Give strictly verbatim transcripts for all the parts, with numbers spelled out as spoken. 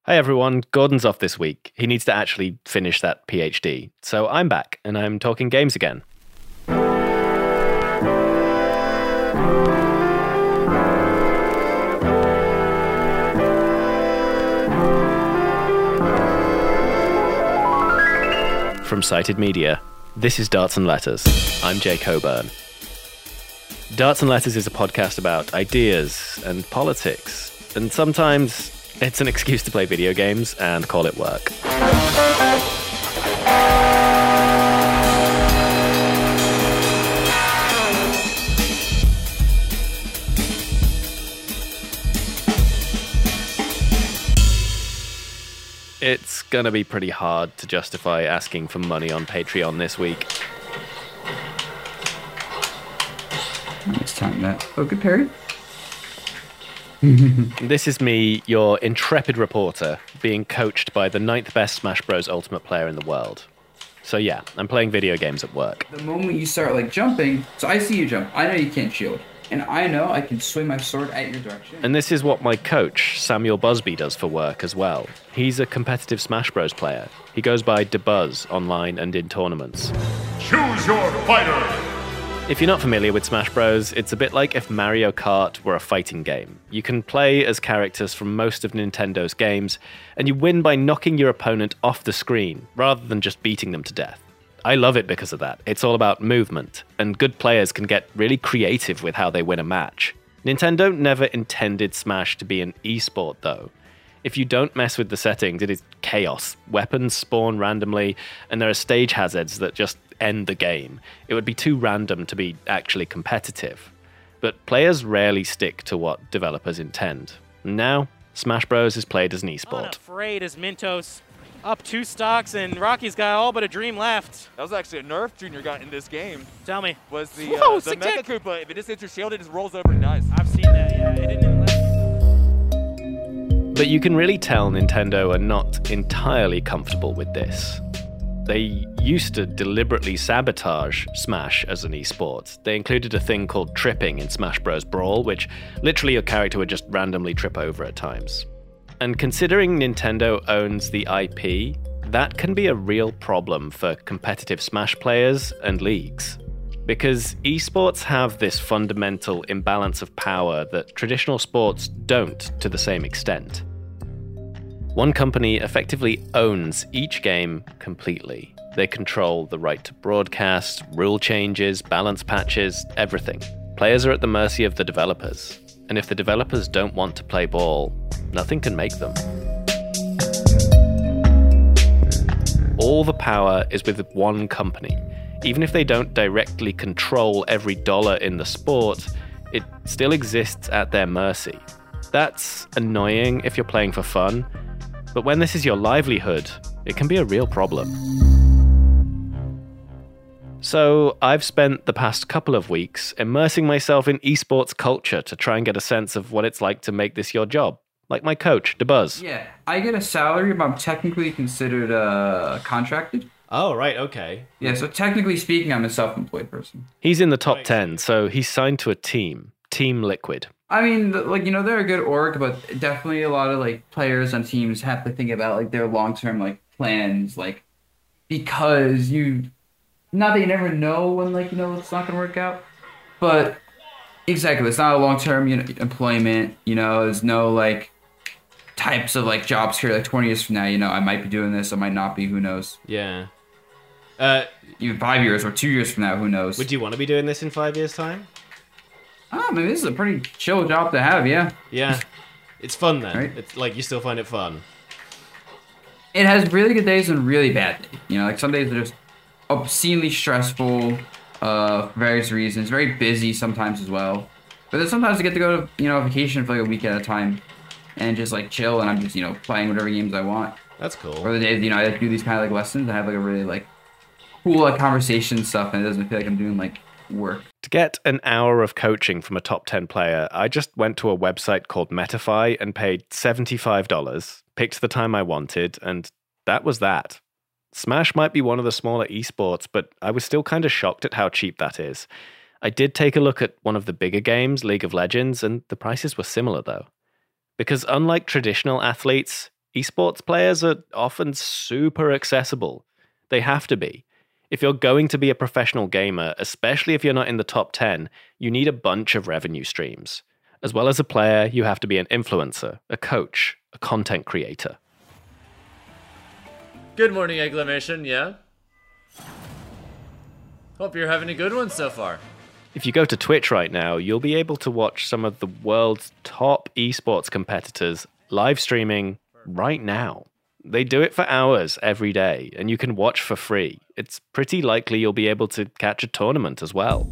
Hi everyone, Gordon's off this week. He needs to actually finish that PhD. So I'm back, and I'm talking games again. From Cited Media, this is Darts and Letters. I'm Jake Coburn. Darts and Letters is a podcast about ideas and politics, and sometimes it's an excuse to play video games and call it work. It's gonna be pretty hard to justify asking for money on Patreon this week. It's time that. Oh, good parry. This is me, your intrepid reporter, being coached by the ninth best Smash Bros. Ultimate player in the world. So yeah, I'm playing video games at work. The moment you start like jumping, so I see you jump. I know you can't shield. And I know I can swing my sword at your direction. And this is what my coach, Samuel Busby, does for work as well. He's a competitive Smash Bros. Player. He goes by DeBuzz online and in tournaments. Choose your fighter! If you're not familiar with Smash Bros., it's a bit like if Mario Kart were a fighting game. You can play as characters from most of Nintendo's games, and you win by knocking your opponent off the screen, rather than just beating them to death. I love it because of that. It's all about movement, and good players can get really creative with how they win a match. Nintendo never intended Smash to be an esport, though. If you don't mess with the settings, it is chaos. Weapons spawn randomly, and there are stage hazards that just end the game. It would be too random to be actually competitive. But players rarely stick to what developers intend. Now, Smash Bros. Is played as an esport. Unafraid as Mintos up two stocks, and Rocky's got all but a dream left. That was actually a nerf Junior got in this game. Tell me. Was the, Whoa, uh, the Mega Koopa, if it just hits your shield, it just rolls over and dies. I've seen that, yeah. It didn't even let... But you can really tell Nintendo are not entirely comfortable with this. They used to deliberately sabotage Smash as an esport. They included a thing called tripping in Smash Bros. Brawl, which literally your character would just randomly trip over at times. And considering Nintendo owns the I P, that can be a real problem for competitive Smash players and leagues. Because esports have this fundamental imbalance of power that traditional sports don't to the same extent. One company effectively owns each game completely. They control the right to broadcast, rule changes, balance patches, everything. Players are at the mercy of the developers. And if the developers don't want to play ball, nothing can make them. All the power is with one company. Even if they don't directly control every dollar in the sport, it still exists at their mercy. That's annoying if you're playing for fun, but when this is your livelihood, it can be a real problem. So I've spent the past couple of weeks immersing myself in esports culture to try and get a sense of what it's like to make this your job. Like my coach, DeBuzz. Yeah, I get a salary, but I'm technically considered uh, contracted. Oh, right, okay. Yeah, so technically speaking, I'm a self-employed person. He's in the top ten, so he's signed to a team, Team Liquid. I mean, like, you know, they're a good org, but definitely a lot of, like, players on teams have to think about, like, their long-term, like, plans, like, because you, not that you never know when, like, you know, it's not going to work out, but exactly, it's not a long-term, you know, employment, you know, there's no, like, types of, like, jobs here, like, twenty years from now, you know, I might be doing this, I might not be, who knows. Yeah. Uh, Even five years or two years from now, who knows. Would you want to be doing this in five years' time? Oh, I mean, this is a pretty chill job to have, yeah. Yeah. It's fun then. Right. It's like you still find it fun. It has really good days and really bad days. You know, like some days are just obscenely stressful uh, for various reasons. Very busy sometimes as well. But then sometimes I get to go to, you know, vacation for like a week at a time and just like chill, and I'm just, you know, playing whatever games I want. That's cool. Or the days, you know, I do these kind of like lessons. I have like a really like cool like conversation stuff, and it doesn't feel like I'm doing like work. To get an hour of coaching from a top ten player, I just went to a website called Metafy and paid seventy-five dollars, picked the time I wanted, and that was that. Smash might be one of the smaller esports, but I was still kind of shocked at how cheap that is. I did take a look at one of the bigger games, League of Legends, and the prices were similar though. Because unlike traditional athletes, esports players are often super accessible. They have to be. If you're going to be a professional gamer, especially if you're not in the top ten, you need a bunch of revenue streams. As well as a player, you have to be an influencer, a coach, a content creator. Good morning, Egglamation, yeah? Hope you're having a good one so far. If you go to Twitch right now, you'll be able to watch some of the world's top esports competitors live streaming right now. They do it for hours every day, and you can watch for free. It's pretty likely you'll be able to catch a tournament as well.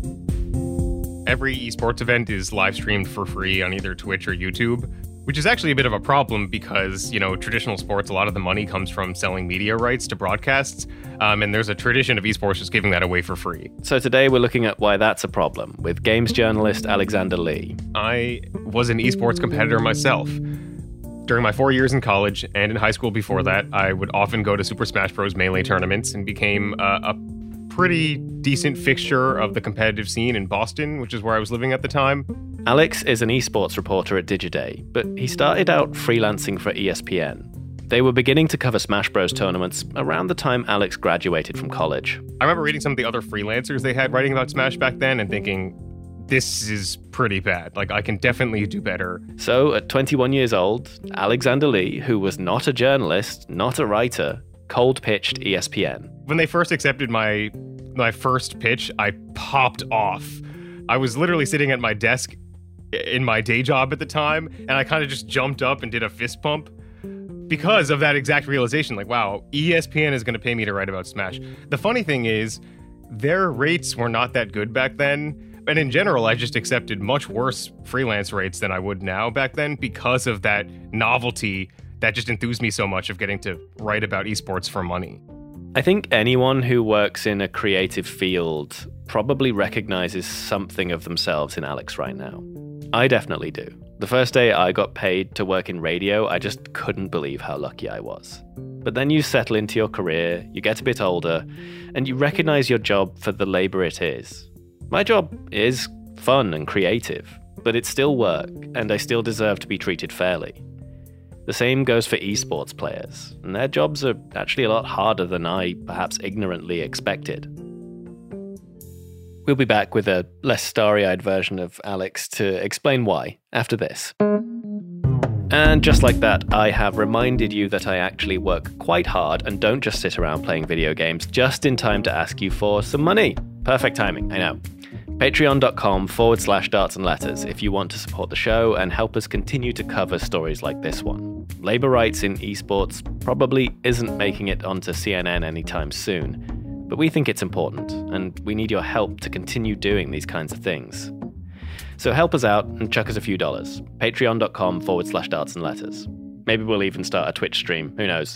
Every esports event is live streamed for free on either Twitch or YouTube, which is actually a bit of a problem because, you know, traditional sports, a lot of the money comes from selling media rights to broadcasts, um, and there's a tradition of esports just giving that away for free. So today we're looking at why that's a problem with games journalist Alexander Lee. I was an esports competitor myself. During my four years in college and in high school before that, I would often go to Super Smash Bros. Melee tournaments and became uh, a pretty decent fixture of the competitive scene in Boston, which is where I was living at the time. Alex is an esports reporter at Digiday, but he started out freelancing for E S P N. They were beginning to cover Smash Bros. Tournaments around the time Alex graduated from college. I remember reading some of the other freelancers they had writing about Smash back then and thinking, this is pretty bad. Like, I can definitely do better. So, at twenty-one years old, Alexander Lee, who was not a journalist, not a writer, cold-pitched E S P N. When they first accepted my my first pitch, I popped off. I was literally sitting at my desk in my day job at the time, and I kind of just jumped up and did a fist pump because of that exact realization. Like, wow, E S P N is going to pay me to write about Smash. The funny thing is, their rates were not that good back then. And in general, I just accepted much worse freelance rates than I would now back then because of that novelty that just enthused me so much of getting to write about esports for money. I think anyone who works in a creative field probably recognizes something of themselves in Alex right now. I definitely do. The first day I got paid to work in radio, I just couldn't believe how lucky I was. But then you settle into your career, you get a bit older, and you recognize your job for the labor it is. My job is fun and creative, but it's still work, and I still deserve to be treated fairly. The same goes for esports players, and their jobs are actually a lot harder than I perhaps ignorantly expected. We'll be back with a less starry-eyed version of Alex to explain why after this. And just like that, I have reminded you that I actually work quite hard and don't just sit around playing video games just in time to ask you for some money. Perfect timing, I know. Patreon.com forward slash darts and letters if you want to support the show and help us continue to cover stories like this one. Labor rights in esports probably isn't making it onto C N N anytime soon, but we think it's important, and we need your help to continue doing these kinds of things. So help us out and chuck us a few dollars. Patreon.com forward slash darts and letters. Maybe we'll even start a Twitch stream, who knows.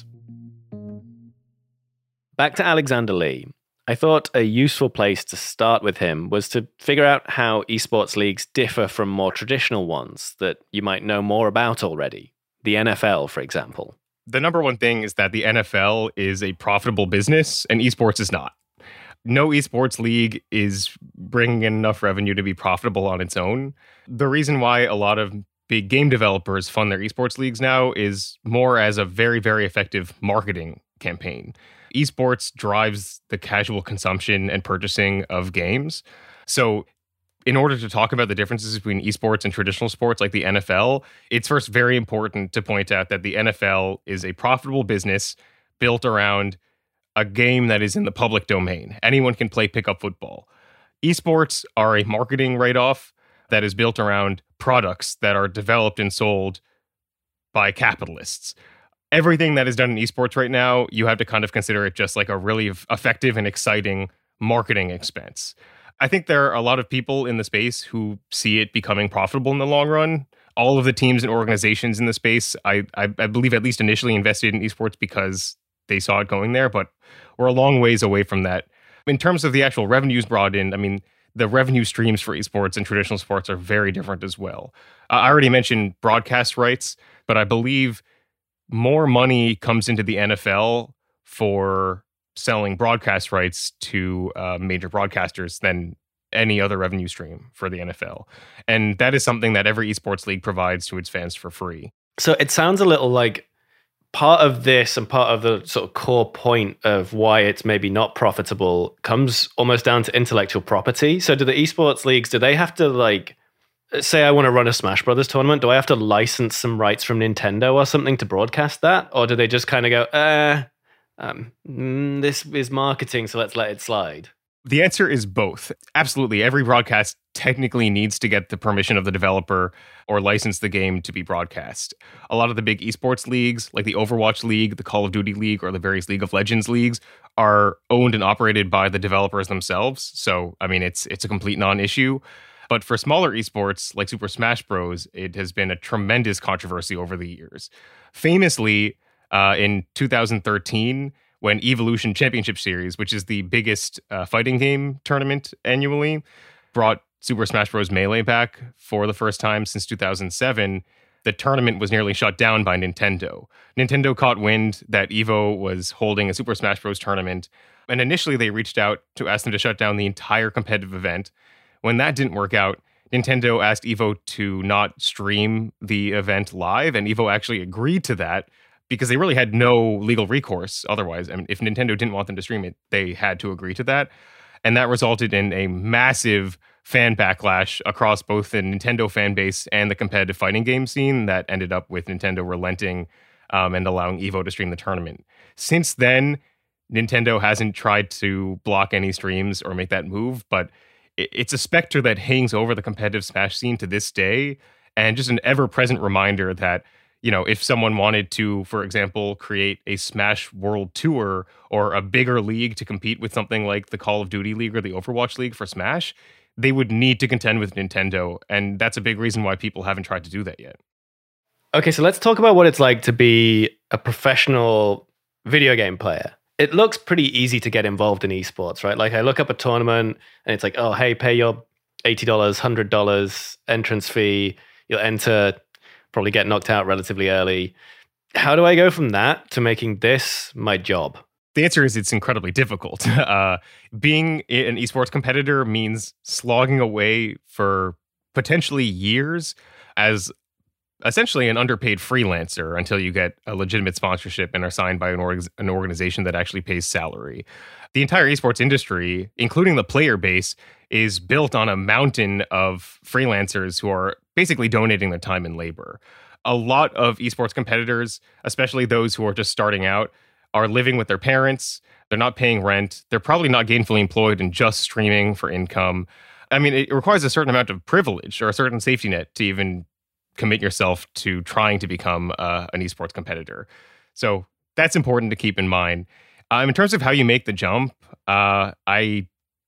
Back to Alexander Lee. I thought a useful place to start with him was to figure out how esports leagues differ from more traditional ones that you might know more about already. The N F L, for example. The number one thing is that the N F L is a profitable business and esports is not. No esports league is bringing in enough revenue to be profitable on its own. The reason why a lot of big game developers fund their esports leagues now is more as a very, very effective marketing campaign. Esports drives the casual consumption and purchasing of games. So in order to talk about the differences between esports and traditional sports like the N F L, it's first very important to point out that the N F L is a profitable business built around a game that is in the public domain. Anyone can play pickup football. Esports are a marketing write-off that is built around products that are developed and sold by capitalists. Everything that is done in esports right now, you have to kind of consider it just like a really effective and exciting marketing expense. I think there are a lot of people in the space who see it becoming profitable in the long run. All of the teams and organizations in the space, I, I, I believe at least initially invested in esports because they saw it going there, but we're a long ways away from that. In terms of the actual revenues brought in, I mean, the revenue streams for esports and traditional sports are very different as well. Uh, I already mentioned broadcast rights, but I believe more money comes into the N F L for selling broadcast rights to uh, major broadcasters than any other revenue stream for the N F L. And that is something that every esports league provides to its fans for free. So it sounds a little like part of this and part of the sort of core point of why it's maybe not profitable comes almost down to intellectual property. So do the esports leagues, do they have to like, say I want to run a Smash Brothers tournament, do I have to license some rights from Nintendo or something to broadcast that? Or do they just kind of go, uh, um, mm, this is marketing, so let's let it slide? The answer is both. Absolutely. Every broadcast technically needs to get the permission of the developer or license the game to be broadcast. A lot of the big esports leagues, like the Overwatch League, the Call of Duty League, or the various League of Legends leagues, are owned and operated by the developers themselves. So, I mean, it's it's a complete non-issue. But for smaller esports like Super Smash Bros., it has been a tremendous controversy over the years. Famously, uh, in two thousand thirteen, when Evolution Championship Series, which is the biggest uh, fighting game tournament annually, brought Super Smash Bros. Melee back for the first time since two thousand seven, the tournament was nearly shut down by Nintendo. Nintendo caught wind that Evo was holding a Super Smash Bros. Tournament, and initially they reached out to ask them to shut down the entire competitive event. When that didn't work out, Nintendo asked Evo to not stream the event live, and Evo actually agreed to that because they really had no legal recourse otherwise. I mean, if Nintendo didn't want them to stream it, they had to agree to that. And that resulted in a massive fan backlash across both the Nintendo fan base and the competitive fighting game scene that ended up with Nintendo relenting um, and allowing Evo to stream the tournament. Since then, Nintendo hasn't tried to block any streams or make that move, but it's a specter that hangs over the competitive Smash scene to this day, and just an ever-present reminder that, you know, if someone wanted to, for example, create a Smash World Tour or a bigger league to compete with something like the Call of Duty League or the Overwatch League for Smash, they would need to contend with Nintendo, and that's a big reason why people haven't tried to do that yet. Okay, so let's talk about what it's like to be a professional video game player. It looks pretty easy to get involved in esports, right? Like I look up a tournament and it's like, oh, hey, pay your eighty dollars, one hundred dollars entrance fee. You'll enter, probably get knocked out relatively early. How do I go from that to making this my job? The answer is it's incredibly difficult. Uh, being an esports competitor means slogging away for potentially years as essentially an underpaid freelancer until you get a legitimate sponsorship and are signed by an, org- an organization that actually pays salary. The entire esports industry, including the player base, is built on a mountain of freelancers who are basically donating their time and labor. A lot of esports competitors, especially those who are just starting out, are living with their parents. They're not paying rent. They're probably not gainfully employed and just streaming for income. I mean, it requires a certain amount of privilege or a certain safety net to even commit yourself to trying to become uh, an esports competitor. So that's important to keep in mind. Um, in terms of how you make the jump, uh, I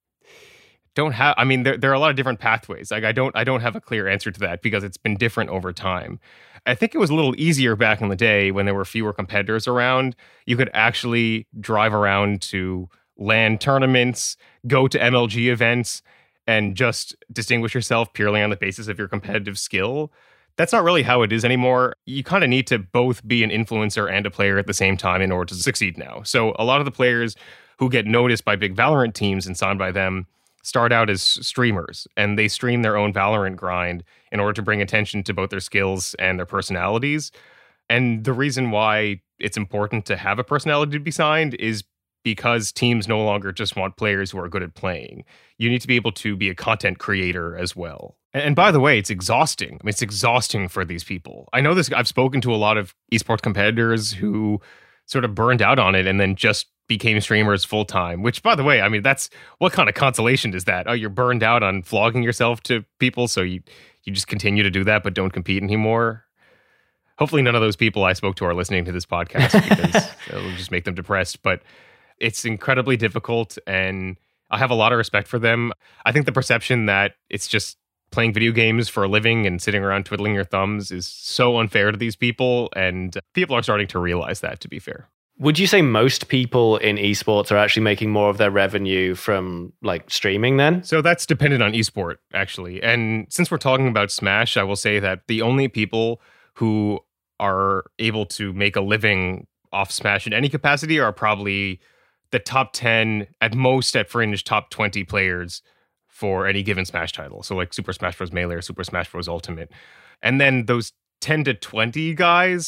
don't have, I mean, there, there are a lot of different pathways. Like I don't, I don't have a clear answer to that because it's been different over time. I think it was a little easier back in the day when there were fewer competitors around. You could actually drive around to LAN tournaments, go to M L G events, and just distinguish yourself purely on the basis of your competitive skill. That's not really how it is anymore. You kind of need to both be an influencer and a player at the same time in order to succeed now. So a lot of the players who get noticed by big Valorant teams and signed by them start out as streamers, and they stream their own Valorant grind in order to bring attention to both their skills and their personalities. And the reason why it's important to have a personality to be signed is because teams no longer just want players who are good at playing. You need to be able to be a content creator as well. And by the way, it's exhausting. I mean, it's exhausting for these people. I know this. I've spoken to a lot of esports competitors who sort of burned out on it and then just became streamers full time, which, by the way, I mean, that's what kind of consolation is that? Oh, you're burned out on flogging yourself to people, so you, you just continue to do that, but don't compete anymore. Hopefully none of those people I spoke to are listening to this podcast because it'll just make them depressed. But it's incredibly difficult, and I have a lot of respect for them. I think the perception that it's just playing video games for a living and sitting around twiddling your thumbs is so unfair to these people, and people are starting to realize that, to be fair. Would you say most people in esports are actually making more of their revenue from like streaming then? So that's dependent on esport, actually. And since we're talking about Smash, I will say that the only people who are able to make a living off Smash in any capacity are probably the top ten, at most at fringe, top twenty players for any given Smash title. So like Super Smash Bros. Melee or Super Smash Bros. Ultimate. And then those ten to twenty guys,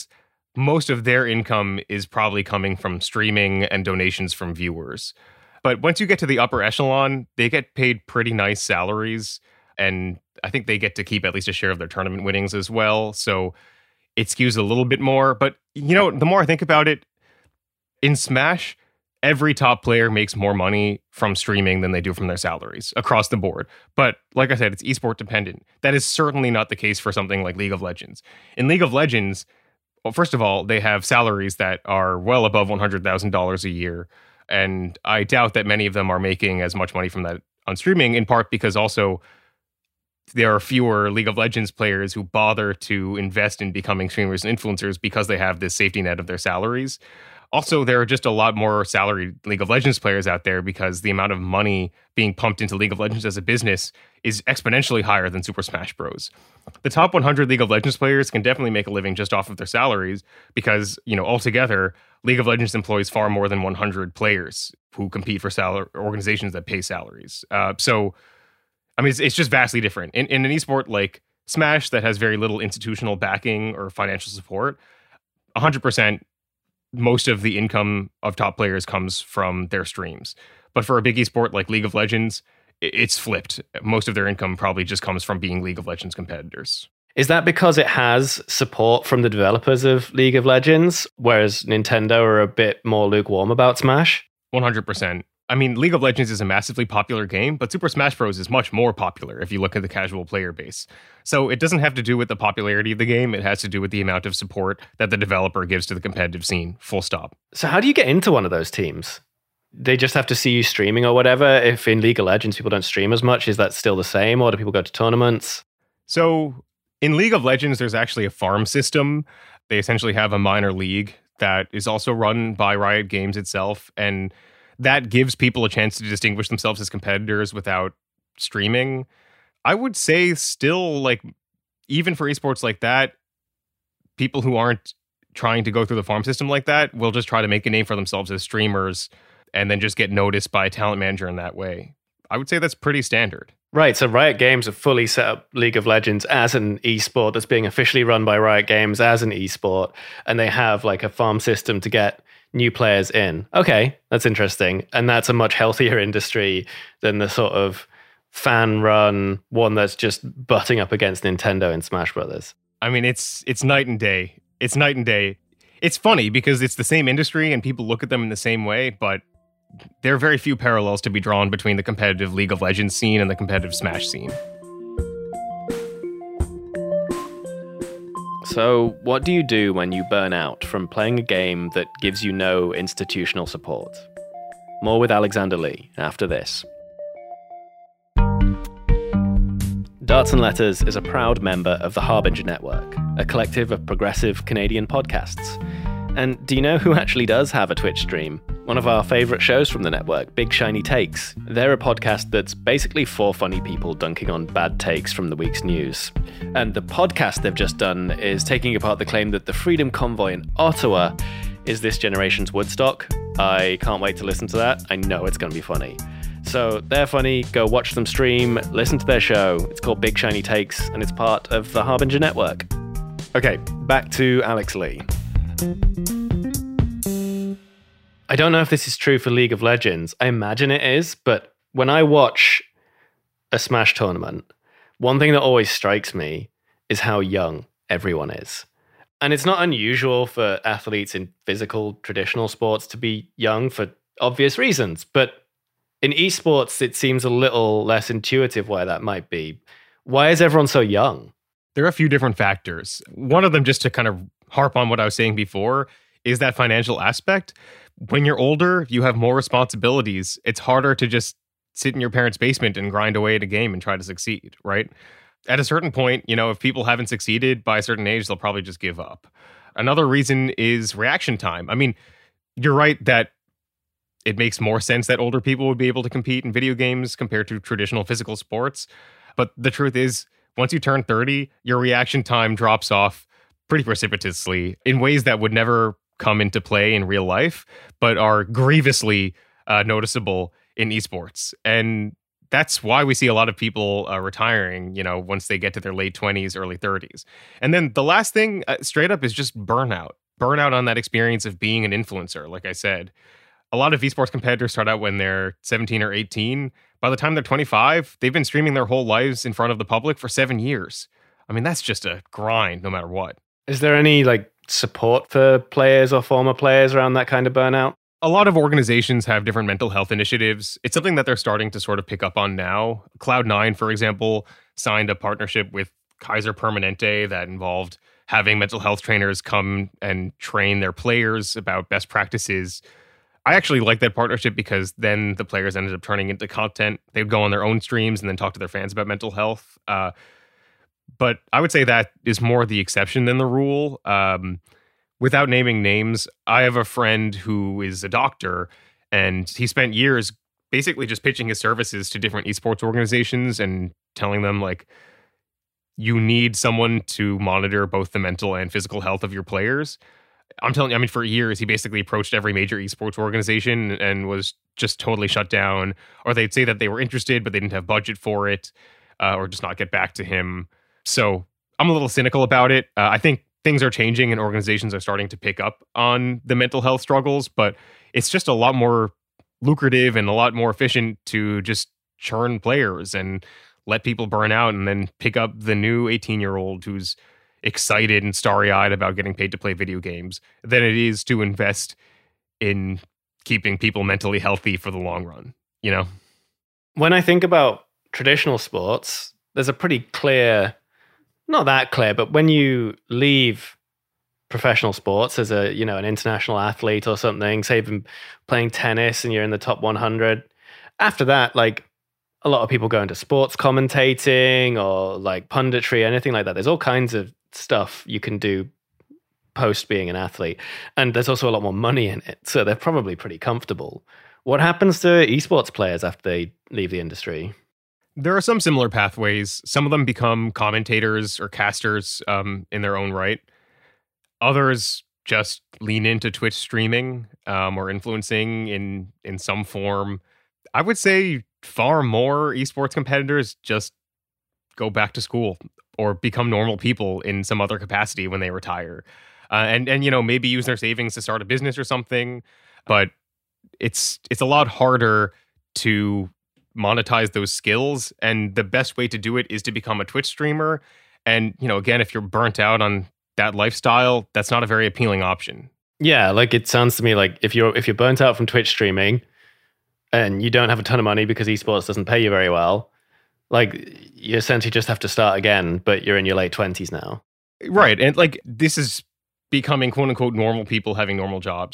most of their income is probably coming from streaming and donations from viewers. But once you get to the upper echelon, they get paid pretty nice salaries. And I think they get to keep at least a share of their tournament winnings as well. So it skews a little bit more. But, you know, the more I think about it, in Smash, every top player makes more money from streaming than they do from their salaries across the board. But like I said, it's esport dependent. That is certainly not the case for something like League of Legends. In League of Legends, well, first of all, they have salaries that are well above one hundred thousand dollars a year. And I doubt that many of them are making as much money from that on streaming, in part because also there are fewer League of Legends players who bother to invest in becoming streamers and influencers because they have this safety net of their salaries. Also, there are just a lot more salaried League of Legends players out there because the amount of money being pumped into League of Legends as a business is exponentially higher than Super Smash Bros. The top one hundred League of Legends players can definitely make a living just off of their salaries because, you know, altogether, League of Legends employs far more than one hundred players who compete for salary organizations that pay salaries. Uh, so, I mean, it's, it's just vastly different. In, in an esport like Smash that has very little institutional backing or financial support, one hundred percent most of the income of top players comes from their streams. But for a big esport like League of Legends, it's flipped. Most of their income probably just comes from being League of Legends competitors. Is that because it has support from the developers of League of Legends, whereas Nintendo are a bit more lukewarm about Smash? one hundred percent. I mean, League of Legends is a massively popular game, but Super Smash Bros. Is much more popular if you look at the casual player base. So it doesn't have to do with the popularity of the game. It has to do with the amount of support that the developer gives to the competitive scene. Full stop. So how do you get into one of those teams? They just have to see you streaming or whatever? If in League of Legends people don't stream as much, is that still the same? Or do people go to tournaments? So in League of Legends, there's actually a farm system. They essentially have a minor league that is also run by Riot Games itself. And that gives people a chance to distinguish themselves as competitors without streaming. I would say still, like, even for esports like that, people who aren't trying to go through the farm system like that will just try to make a name for themselves as streamers and then just get noticed by a talent manager in that way. I would say that's pretty standard. Right, so Riot Games have fully set up League of Legends as an esport that's being officially run by Riot Games as an esport, and they have like a farm system to get new players in. Okay, that's interesting. And that's a much healthier industry than the sort of fan-run one that's just butting up against Nintendo and Smash Brothers. I mean, it's it's night and day. It's night and day. It's funny because it's the same industry and people look at them in the same way, but there are very few parallels to be drawn between the competitive League of Legends scene and the competitive Smash scene. So, what do you do when you burn out from playing a game that gives you no institutional support? More with Alexander Lee after this. Darts and Letters is a proud member of the Harbinger Network, a collective of progressive Canadian podcasts. And do you know who actually does have a Twitch stream? One of our favourite shows from the network, Big Shiny Takes. They're a podcast that's basically four funny people dunking on bad takes from the week's news. And the podcast they've just done is taking apart the claim that the Freedom Convoy in Ottawa is this generation's Woodstock. I can't wait to listen to that. I know it's going to be funny. So they're funny. Go watch them stream, listen to their show. It's called Big Shiny Takes, and it's part of the Harbinger Network. Okay, back to Alex Lee. I don't know if this is true for League of Legends. I imagine it is, but when I watch a Smash tournament, one thing that always strikes me is how young everyone is. And it's not unusual for athletes in physical, traditional sports to be young for obvious reasons. But in esports, it seems a little less intuitive why that might be. Why is everyone so young? There are a few different factors. One of them, just to kind of harp on what I was saying before, is that financial aspect. When you're older, you have more responsibilities. It's harder to just sit in your parents' basement and grind away at a game and try to succeed, right? At a certain point, you know, if people haven't succeeded by a certain age, they'll probably just give up. Another reason is reaction time. I mean, you're right that it makes more sense that older people would be able to compete in video games compared to traditional physical sports. But the truth is, once you turn thirty, your reaction time drops off pretty precipitously in ways that would never come into play in real life, but are grievously uh, noticeable in esports. And that's why we see a lot of people uh, retiring, you know, once they get to their late twenties, early thirties. And then the last thing, uh, straight up, is just burnout. burn out on that experience of being an influencer, like I said. A lot of esports competitors start out when they're seventeen or eighteen. By the time they're twenty-five, they've been streaming their whole lives in front of the public for seven years. I mean, that's just a grind no matter what. Is there any like support for players or former players around that kind of burnout? A lot of organizations have different mental health initiatives. It's something that they're starting to sort of pick up on now. Cloud nine, for example, signed a partnership with Kaiser Permanente that involved having mental health trainers come and train their players about best practices. I actually like that partnership because then the players ended up turning into content. They would go on their own streams and then talk to their fans about mental health. Uh, but I would say that is more the exception than the rule. Um, without naming names, I have a friend who is a doctor, and he spent years basically just pitching his services to different esports organizations and telling them, like, you need someone to monitor both the mental and physical health of your players. I'm telling you, I mean, for years, he basically approached every major esports organization and was just totally shut down. Or they'd say that they were interested, but they didn't have budget for it, uh, or just not get back to him. So I'm a little cynical about it. Uh, I think things are changing and organizations are starting to pick up on the mental health struggles, but it's just a lot more lucrative and a lot more efficient to just churn players and let people burn out and then pick up the new eighteen-year-old who's excited and starry-eyed about getting paid to play video games than it is to invest in keeping people mentally healthy for the long run, you know? When I think about traditional sports, there's a pretty clear, not that clear, but when you leave professional sports as a, you know, an international athlete or something, say you've been playing tennis and you're in the top one hundred, after that, like, a lot of people go into sports commentating or like punditry, anything like that. There's all kinds of stuff you can do post being an athlete. And there's also a lot more money in it. So they're probably pretty comfortable. What happens to esports players after they leave the industry? There are some similar pathways. Some of them become commentators or casters um, in their own right. Others just lean into Twitch streaming um, or influencing in, in some form. I would say far more esports competitors just go back to school or become normal people in some other capacity when they retire. Uh, and, and, you know, maybe use their savings to start a business or something. But it's it's a lot harder to monetize those skills. And the best way to do it is to become a Twitch streamer. And, you know, again, if you're burnt out on that lifestyle, that's not a very appealing option. Yeah, like it sounds to me like if you're if you're burnt out from Twitch streaming and you don't have a ton of money because esports doesn't pay you very well, like you essentially just have to start again, but you're in your late twenties now. Right. And like this is becoming quote unquote normal people having normal jobs.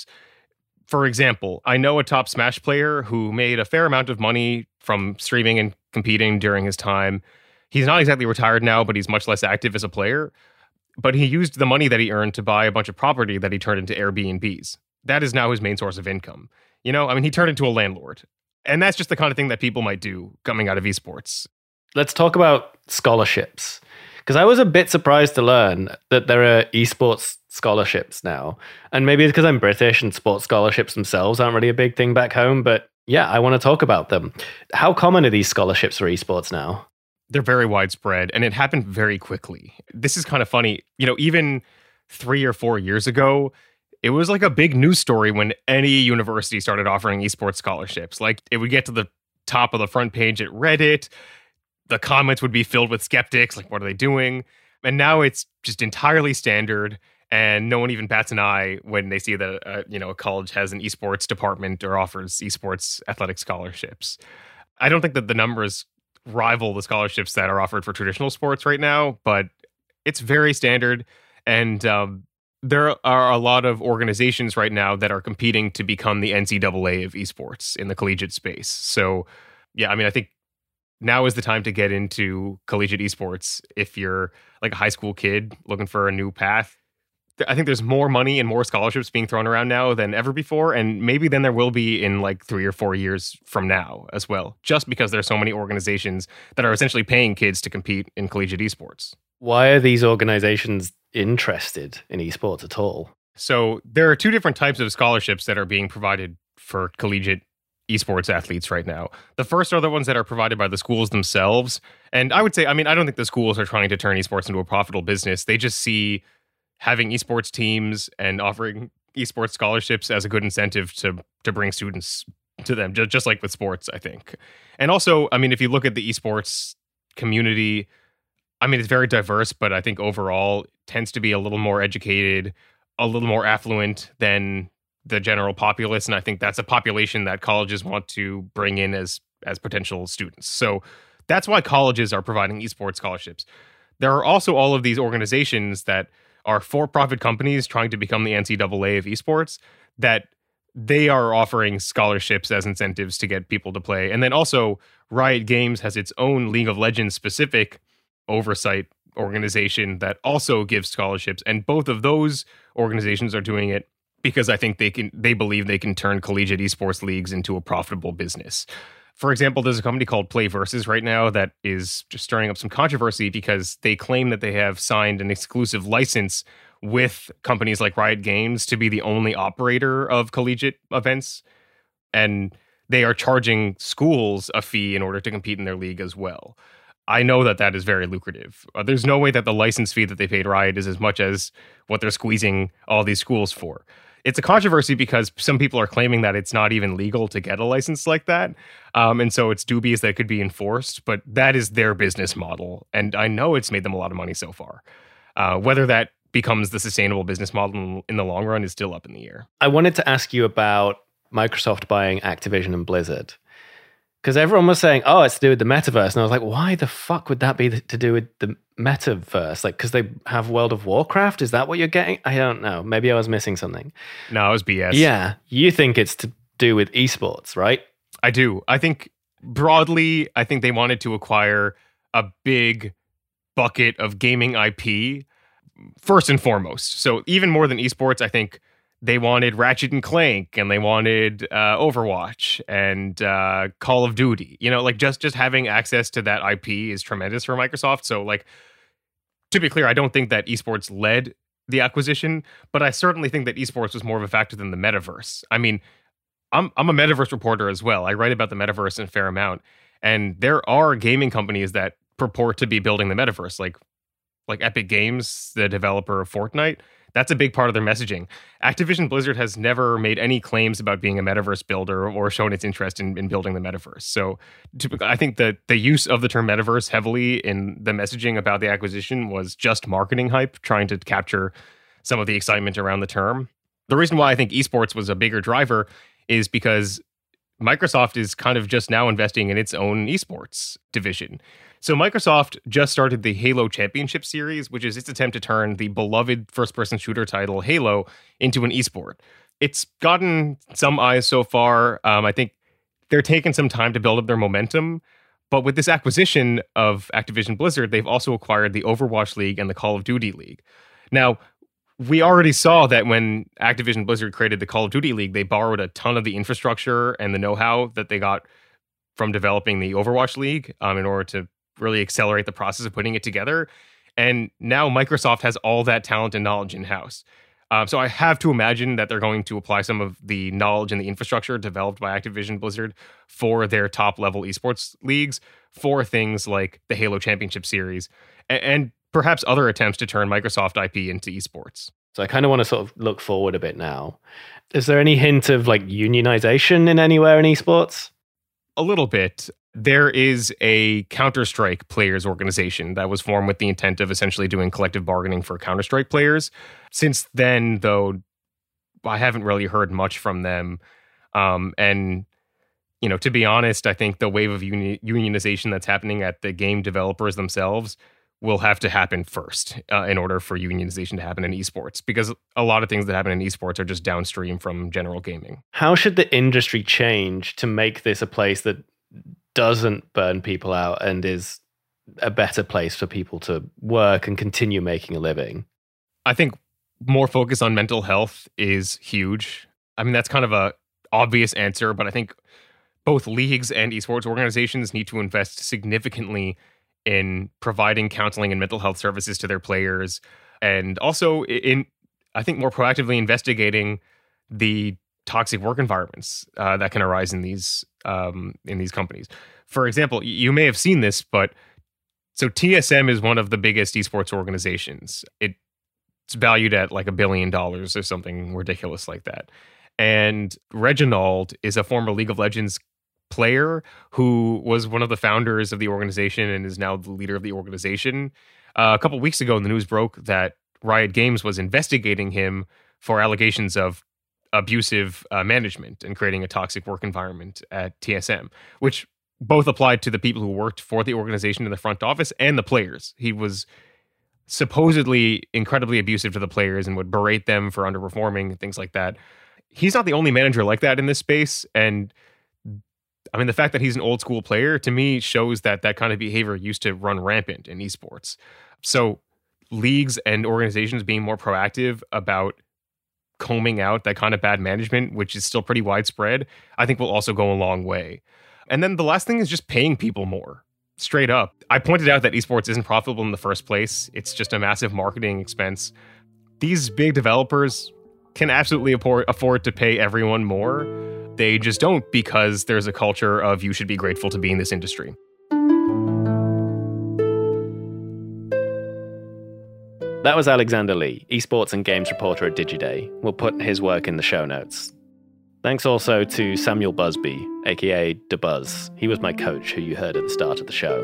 For example, I know a top Smash player who made a fair amount of money from streaming and competing during his time. He's not exactly retired now, but he's much less active as a player. But he used the money that he earned to buy a bunch of property that he turned into Airbnbs. That is now his main source of income. You know, I mean, he turned into a landlord. And that's just the kind of thing that people might do coming out of esports. Let's talk about scholarships. Because I was a bit surprised to learn that there are esports scholarships now. And maybe it's because I'm British and sports scholarships themselves aren't really a big thing back home. But yeah, I want to talk about them. How common are these scholarships for esports now? They're very widespread, and it happened very quickly. This is kind of funny. You know, even three or four years ago, it was like a big news story when any university started offering esports scholarships. Like, it would get to the top of the front page at Reddit. The comments would be filled with skeptics, like, what are they doing? And now it's just entirely standard, and no one even bats an eye when they see that, uh, you know, a college has an esports department or offers esports athletic scholarships. I don't think that the numbers rival the scholarships that are offered for traditional sports right now, but it's very standard. And um, there are a lot of organizations right now that are competing to become the N C double A of esports in the collegiate space. So, yeah, I mean, I think now is the time to get into collegiate esports if you're like a high school kid looking for a new path. I think there's more money and more scholarships being thrown around now than ever before, and maybe than there will be in like three or four years from now as well, just because there's so many organizations that are essentially paying kids to compete in collegiate esports. Why are these organizations interested in esports at all? So there are two different types of scholarships that are being provided for collegiate esports athletes right now. The first are the ones that are provided by the schools themselves. And I would say, I mean, I don't think the schools are trying to turn esports into a profitable business. They just see having esports teams and offering esports scholarships as a good incentive to to bring students to them, just, just like with sports, I think. And also, I mean, if you look at the esports community, I mean, it's very diverse, but I think overall tends to be a little more educated, a little more affluent than the general populace. And I think that's a population that colleges want to bring in as as potential students. So that's why colleges are providing esports scholarships. There are also all of these organizations that are for-profit companies trying to become the N C double A of esports that they are offering scholarships as incentives to get people to play. And then also Riot Games has its own League of Legends specific oversight organization that also gives scholarships. And both of those organizations are doing it because I think they can, they believe they can turn collegiate esports leagues into a profitable business. For example, there's a company called Play Versus right now that is just stirring up some controversy because they claim that they have signed an exclusive license with companies like Riot Games to be the only operator of collegiate events. And they are charging schools a fee in order to compete in their league as well. I know that that is very lucrative. Uh, there's no way that the license fee that they paid Riot is as much as what they're squeezing all these schools for. It's a controversy because some people are claiming that it's not even legal to get a license like that. Um, and so it's dubious that it could be enforced, but that is their business model. And I know it's made them a lot of money so far. Uh, whether that becomes the sustainable business model in the long run is still up in the air. I wanted to ask you about Microsoft buying Activision and Blizzard. Because everyone was saying, oh, it's to do with the metaverse. And I was like, why the fuck would that be to do with the metaverse? Like, because they have World of Warcraft? Is that what you're getting? I don't know. Maybe I was missing something. No, it was B S. Yeah. You think it's to do with esports, right? I do. I think broadly, I think they wanted to acquire a big bucket of gaming I P first and foremost. So even more than esports, I think they wanted Ratchet and Clank and they wanted uh, Overwatch and uh, Call of Duty. You know, like just, just having access to that I P is tremendous for Microsoft. So like, to be clear, I don't think that esports led the acquisition, but I certainly think that esports was more of a factor than the metaverse. I mean, I'm I'm a metaverse reporter as well. I write about the metaverse in a fair amount. And there are gaming companies that purport to be building the metaverse, like like Epic Games, the developer of Fortnite. That's a big part of their messaging. Activision Blizzard has never made any claims about being a metaverse builder or shown its interest in, in building the metaverse. So to, I think that the use of the term metaverse heavily in the messaging about the acquisition was just marketing hype, trying to capture some of the excitement around the term. The reason why I think esports was a bigger driver is because Microsoft is kind of just now investing in its own esports division. So Microsoft just started the Halo Championship Series, which is its attempt to turn the beloved first-person shooter title Halo into an esport. It's gotten some eyes so far. Um, I think they're taking some time to build up their momentum. But with this acquisition of Activision Blizzard, they've also acquired the Overwatch League and the Call of Duty League. Now, we already saw that when Activision Blizzard created the Call of Duty League, they borrowed a ton of the infrastructure and the know-how that they got from developing the Overwatch League um, in order to really accelerate the process of putting it together. And now Microsoft has all that talent and knowledge in-house. Um, so I have to imagine that they're going to apply some of the knowledge and the infrastructure developed by Activision Blizzard for their top-level esports leagues, for things like the Halo Championship Series, and, and perhaps other attempts to turn Microsoft I P into esports. So I kind of want to sort of look forward a bit now. Is there any hint of like unionization in anywhere in esports? A little bit. There is a Counter-Strike players organization that was formed with the intent of essentially doing collective bargaining for Counter-Strike players. Since then, though, I haven't really heard much from them. Um, and, you know, to be honest, I think the wave of uni- unionization that's happening at the game developers themselves will have to happen first uh, in order for unionization to happen in esports, because a lot of things that happen in esports are just downstream from general gaming. How should the industry change to make this a place that doesn't burn people out and is a better place for people to work and continue making a living? I think more focus on mental health is huge. I mean, that's kind of a obvious answer, but I think both leagues and esports organizations need to invest significantly in providing counseling and mental health services to their players, and also in, I think, more proactively investigating the toxic work environments uh, that can arise in these um, in these companies. For example, you may have seen this, but so T S M is one of the biggest esports organizations. It It's valued at like a billion dollars or something ridiculous like that. And Reginald is a former League of Legends player who was one of the founders of the organization and is now the leader of the organization. Uh, a couple weeks ago, the news broke that Riot Games was investigating him for allegations of abusive uh, management and creating a toxic work environment at T S M, which both applied to the people who worked for the organization in the front office and the players. He was supposedly incredibly abusive to the players and would berate them for underperforming and things like that. He's not the only manager like that in this space. And I mean, the fact that he's an old school player, to me, shows that that kind of behavior used to run rampant in esports. So leagues and organizations being more proactive about combing out that kind of bad management, which is still pretty widespread, I think will also go a long way. And then the last thing is just paying people more. Straight up. I pointed out that esports isn't profitable in the first place. It's just a massive marketing expense. These big developers can absolutely afford to pay everyone more. They just don't, because there's a culture of you should be grateful to be in this industry. That was Alexander Lee, esports and games reporter at Digiday. We'll put his work in the show notes. Thanks also to Samuel Busby, aka DeBuzz. He was my coach, who you heard at the start of the show.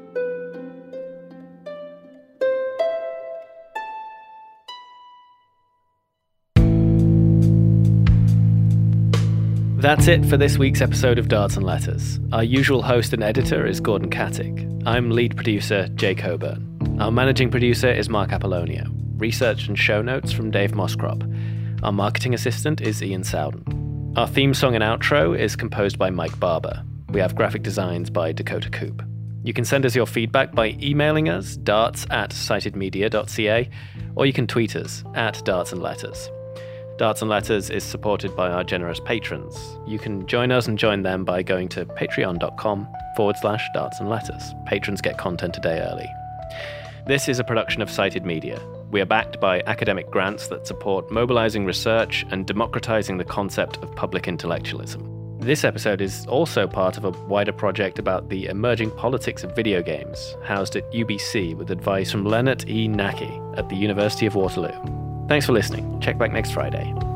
That's it for this week's episode of Darts and Letters. Our usual host and editor is Gordon Kattick. I'm lead producer Jay Coburn. Our managing producer is Mark Apollonio. Research and show notes from Dave Moskrop. Our marketing assistant is Ian Sowden. Our theme song and outro is composed by Mike Barber. We have graphic designs by Dakota Coop. You can send us your feedback by emailing us, darts at citedmedia dot c a, or you can tweet us at Darts and Letters. Darts and Letters is supported by our generous patrons. You can join us and join them by going to patreon.com forward slash darts and letters. Patrons get content a day early. This is a production of Cited Media. We are backed by academic grants that support mobilizing research and democratizing the concept of public intellectualism. This episode is also part of a wider project about the emerging politics of video games, housed at U B C with advice from Leonard E. Naki at the University of Waterloo. Thanks for listening. Check back next Friday.